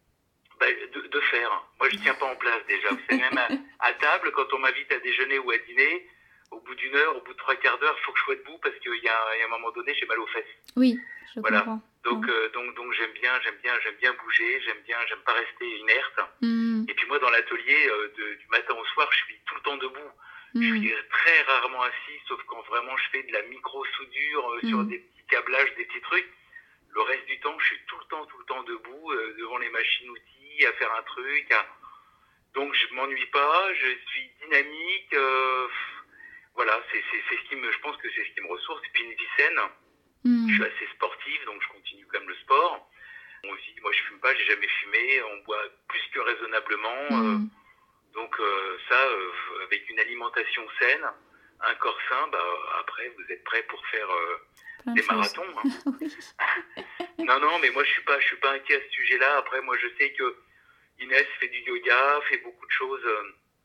ben, de, de faire. Moi, je tiens pas en place déjà. Vous savez, même à, à table, quand on m'invite à déjeuner ou à dîner, au bout d'une heure, au bout de trois quarts d'heure, il faut que je sois debout parce qu'il y a, il y a un moment donné, j'ai mal aux fesses. Oui, je Voilà. comprends. Donc, Ouais. euh, donc, donc j'aime bien, j'aime bien, j'aime bien bouger, j'aime bien, j'aime pas rester inerte. Mmh. Et puis moi, dans l'atelier, euh, de- du matin au soir, je suis tout le temps debout. Je Mmh. suis très rarement assis, sauf quand vraiment je fais de la micro-soudure euh, sur Mm. des petits câblages, des petits trucs. Le reste du temps, je suis tout le temps, tout le temps debout, euh, devant les machines-outils, à faire un truc. à- Donc je m'ennuie pas, je suis dynamique. euh, Voilà, c'est c'est- c'est ce qui me, je pense que c'est ce qui me ressource. Et puis une vie saine. Je Mmh. suis assez sportif, donc je continue quand même le sport. On vit, moi je fume pas, j'ai jamais fumé. On boit plus que raisonnablement. euh, Mmh. donc euh, ça, euh, avec une alimentation saine, un corps sain, bah, après vous êtes prêt pour faire euh, Plein de des choses. marathons. hein. Oui. Non, non, mais moi je suis pas, je suis pas inquiet à ce sujet-là. Après, moi je sais que Inès fait du yoga, fait beaucoup de choses euh,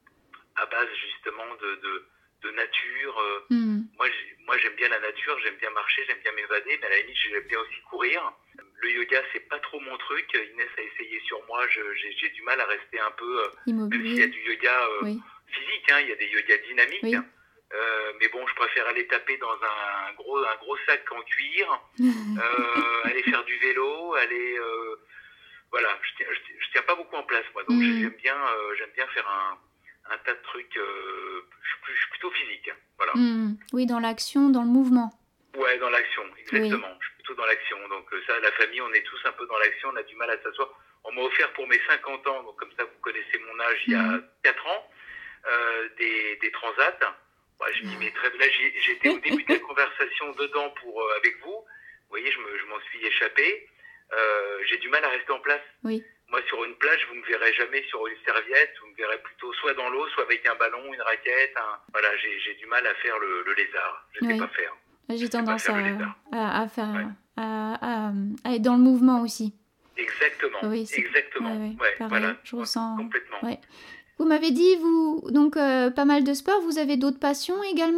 à base justement de, de, de nature. euh. Mmh. Moi, j'ai- moi j'aime bien la nature, j'aime bien marcher, j'aime bien m'évader, mais à la limite j'aime bien aussi courir. Le yoga c'est pas trop mon truc. Inès a essayé sur moi, je- j'ai j'ai du mal à rester un peu, euh, même s'il y a Immobilier. du yoga euh, Oui. physique, hein, il y a des yogas dynamiques. Oui. Euh, mais bon, je préfère aller taper dans un gros, un gros sac en cuir, euh, aller faire du vélo, aller, euh, voilà, je tiens, je, tiens- je tiens pas beaucoup en place moi, donc Mm. j'aime bien, euh, j'aime bien faire un, un tas de trucs, euh, je, suis plus- je suis plutôt physique, hein, voilà. Mmh. Oui, dans l'action, dans le mouvement. Ouais, dans l'action, exactement. Je suis plutôt dans l'action. Donc euh, ça, la famille, on est tous un peu dans l'action, on a du mal à s'asseoir. On m'a offert pour mes cinquante ans, donc comme ça vous connaissez mon âge, il y a Mhm. quatre ans, euh, des, des transats. Ouais, je m'y mets très là, j'y- j'étais au début de la conversation dedans pour euh, avec vous. Vous voyez, je me- je m'en suis échappé. Euh, j'ai du mal à rester en place. Oui. Moi, sur une plage, vous me verrez jamais sur une serviette. Vous me verrez plutôt soit dans l'eau, soit avec un ballon, une raquette. un- Voilà, j'ai j'ai du mal à faire le, le lézard. Je sais Oui. pas faire. J'ai tendance faire à, le lézard. à, à faire, Ouais. à, à- à être dans le mouvement aussi. Exactement. Oui, c'est- Exactement. ouais, ouais, Ouais, pareil, voilà. je ressens- Complètement. Ouais. Vous m'avez dit, vous, donc euh, pas mal de sport, vous avez d'autres passions également ?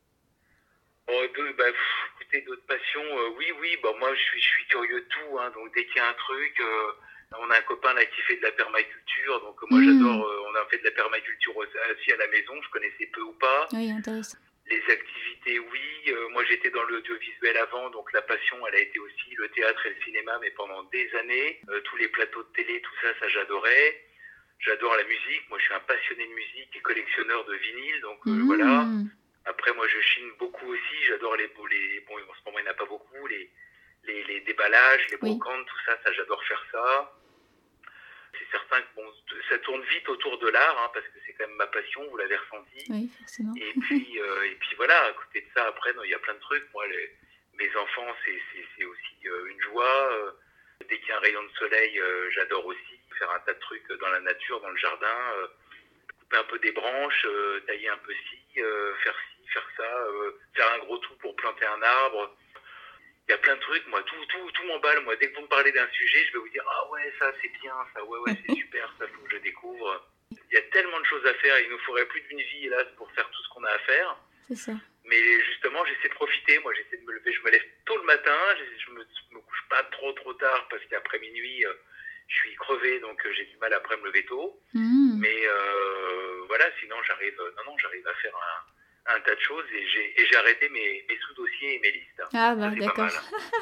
Oh, deux, bah, pff, écoutez, d'autres passions, euh, oui, oui, bah, moi je suis, je suis curieux de tout, hein, donc dès qu'il y a un truc, euh, on a un copain là qui fait de la permaculture, donc euh, moi Mm. j'adore, euh, on a fait de la permaculture aussi aussi à la maison, je connaissais peu ou pas. Oui, intéressant. Les activités, oui, euh, moi j'étais dans l'audiovisuel avant, donc la passion, elle a été aussi le théâtre et le cinéma, mais pendant des années, euh, tous les plateaux de télé, tout ça, ça j'adorais. J'adore la musique, moi je suis un passionné de musique et collectionneur de vinyle, donc euh, Mm. voilà. Après, moi, je chine beaucoup aussi. J'adore les, les bon, en ce moment, il n'y en a pas beaucoup. Les, les, les déballages, les Oui. brocantes, tout ça, ça, j'adore faire ça. C'est certain que bon, ça tourne vite autour de l'art, hein, parce que c'est quand même ma passion, vous l'avez ressenti. Oui, forcément. Et puis, euh, et puis voilà, à côté de ça, après, non, il y a plein de trucs. Moi, les, mes enfants, c'est, c'est, c'est aussi euh, une joie. Euh, dès qu'il y a un rayon de soleil, euh, j'adore aussi faire un tas de trucs dans la nature, dans le jardin. Euh, couper un peu des branches, euh, tailler un peu ci, euh, faire ci, faire ça, euh, faire un gros trou pour planter un arbre. Il y a plein de trucs, moi, tout, tout, tout m'emballe. Moi, dès que vous me parlez d'un sujet, je vais vous dire, ah ouais, ça c'est bien, ça, ouais, ouais, c'est super, ça faut que je découvre. Il y a tellement de choses à faire, il nous faudrait plus d'une vie, hélas, pour faire tout ce qu'on a à faire. C'est ça. Mais justement, j'essaie de profiter. Moi, j'essaie de me lever. Je me lève tôt le matin. Je, je me, me couche pas trop, trop tard parce qu'après minuit, euh, je suis crevé, donc euh, j'ai du mal après me lever tôt. Mmh. Mais euh, voilà, sinon j'arrive, non, non, j'arrive à faire un, un tas de choses et j'ai, et j'ai arrêté mes, mes sous-dossiers et mes listes. Ah Ça, bah c'est pas d'accord. mal.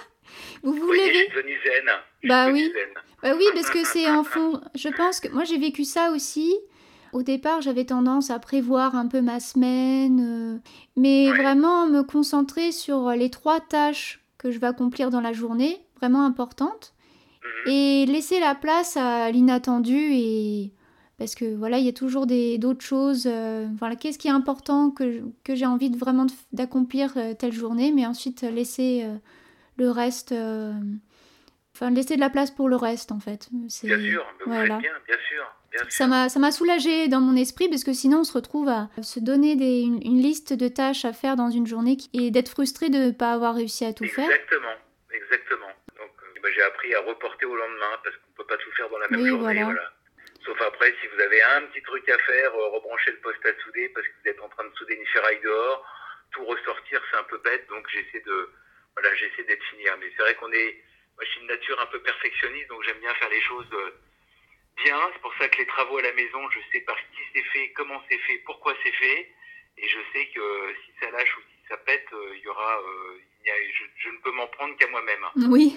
Vous vous Vous voyez, je levez? suis devenu zen. Je suis Bah devenu oui. zen. Bah oui, parce que c'est en fond. Je pense que moi j'ai vécu ça aussi. Au départ, j'avais tendance à prévoir un peu ma semaine, euh, mais Ouais. vraiment me concentrer sur les trois tâches que je vais accomplir dans la journée, vraiment importantes, Mhm. et laisser la place à l'inattendu et parce que voilà, il y a toujours des d'autres choses. Euh, voilà, qu'est-ce qui est important que, je- que j'ai envie de vraiment de- d'accomplir euh, telle journée, mais ensuite euh, laisser euh, le reste. euh, Enfin, laisser de la place pour le reste, en fait. C'est... Bien sûr, mais vous faites Voilà. bien, bien sûr, bien Ça sûr. m'a, ça m'a soulagée dans mon esprit, parce que sinon, on se retrouve à se donner des, une, une liste de tâches à faire dans une journée qui- et d'être frustré de ne pas avoir réussi à tout faire. Exactement, exactement. Donc euh, bah, j'ai appris à reporter au lendemain parce qu'on peut pas tout faire dans la même Oui, journée, voilà. voilà. Sauf après, si vous avez un petit truc à faire, euh, rebrancher le poste à souder parce que vous êtes en train de souder une ferraille dehors, tout ressortir, c'est un peu bête, donc j'essaie de, voilà, j'essaie d'être finir. Mais c'est vrai qu'on est, moi je suis une nature un peu perfectionniste, donc j'aime bien faire les choses euh, bien. C'est pour ça que les travaux à la maison, je sais par qui c'est fait, comment c'est fait, pourquoi c'est fait, et je sais que euh, si ça lâche ou si ça pète, euh, il y aura, euh, il y a, je, je ne peux m'en prendre qu'à moi-même. Oui.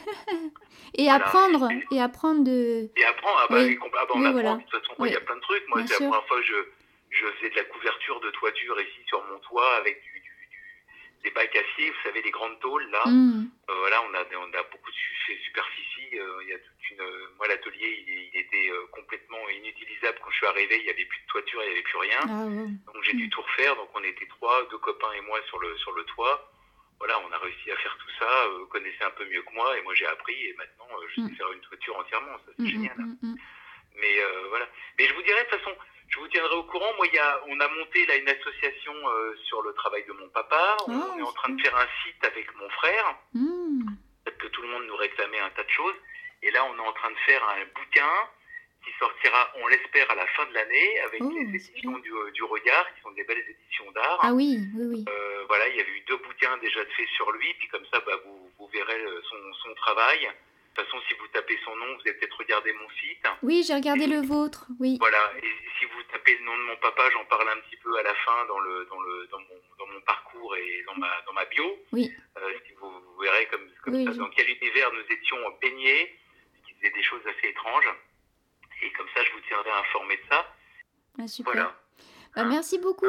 Et Voilà. apprendre, Et, et apprendre de... et apprendre, ah bah, Oui, et, ah bah on oui, apprend, voilà. de toute façon, moi il Oui, y a plein de trucs. Moi, bien c'est la sûr. première fois que je, je faisais de la couverture de toiture ici sur mon toit avec du, du, du- des bacs acier, vous savez, les grandes tôles là. Mm. Euh, voilà, on a, on a beaucoup de su- superficie. euh, il y a toute une, euh, moi, l'atelier, il, il était euh, complètement inutilisable quand je suis arrivé. Il n'y avait plus de toiture, il n'y avait plus rien. Ah, ouais. Donc j'ai Mm. dû tout refaire. Donc on était trois, deux copains et moi sur le sur le toit. Voilà, on a réussi à faire tout ça. Euh, vous connaissez un peu mieux que moi et moi j'ai appris et maintenant euh, je sais Mm. faire une toiture entièrement. Ça c'est Mm, génial. mm, mm, mm. Mais euh, voilà. Mais je vous dirai de toute façon, je vous tiendrai au courant. Moi, il y a, on a monté là une association euh, sur le travail de mon papa. On, Ah, on est en train super. de faire un site avec mon frère. Mm. Peut-être que tout le monde nous réclamait un tas de choses. Et là, on est en train de faire un bouquin qui sortira, on l'espère, à la fin de l'année avec Oh, les c'est éditions bien. du, du Regard, qui sont des belles éditions d'art. Ah oui, oui, oui. Euh, voilà, il y avait eu deux bouquins déjà de faits sur lui, puis comme ça, bah, vous, vous verrez son, son travail. De toute façon, si vous tapez son nom, vous allez peut-être regarder mon site. Oui, j'ai regardé Et, le vôtre, oui. voilà, et si vous tapez le nom de mon papa, j'en parle un petit peu à la fin dans, le, dans, le, dans, mon, dans mon parcours et dans ma, dans ma bio. Oui. Euh, si vous, vous verrez comme, comme Oui, ça je- dans quel univers nous étions baignés, qui faisait des choses assez étranges. Et comme ça, je vous tiendrai informé de ça. Ah, super. Voilà. Bah, Hein. merci beaucoup.